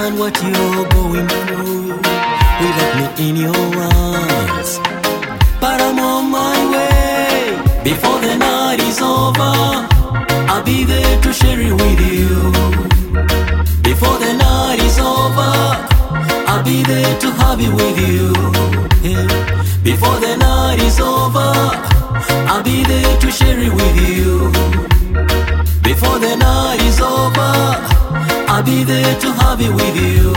understand what you're going through without me in your arms, but I'm on my way. Before the night is over, I'll be there to share it with you. Before the night is over, I'll be there to have it with you. Yeah. Before the night is over, I'll be there to share it with you. Before the night is over, I'll be there to have it with you.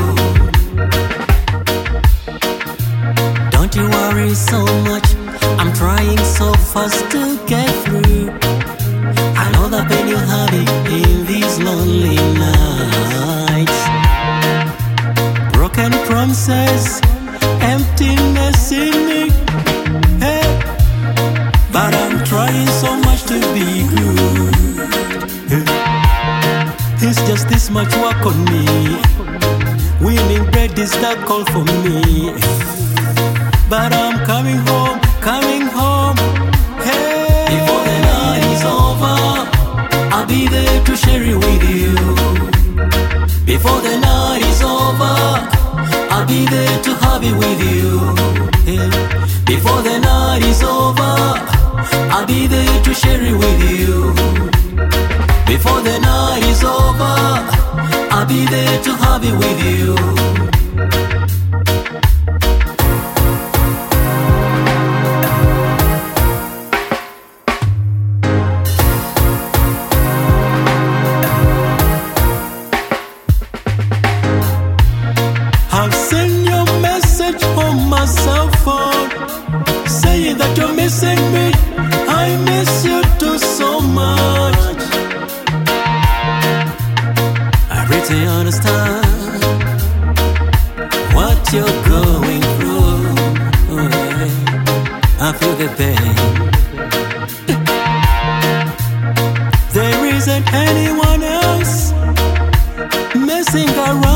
Don't you worry so much, I'm trying so fast to get through. I know the pain you're having in these lonely nights. Broken promises, emptiness in me, hey. But I'm trying so much to be good, hey. It's just this much work on me. Winning bread is the call for me, but I'm coming home, hey. Before the night is over, I'll be there to share it with you. Before the night is over, I'll be there to have it with you. Yeah. Before the night is over, I'll be there to share it with you. Before the night is over, I'll be there to have it with you. I've sent your message on my cell phone, saying that you're missing me. I miss you too so much. I really understand what you're going through. I feel the pain. There isn't anyone else messing around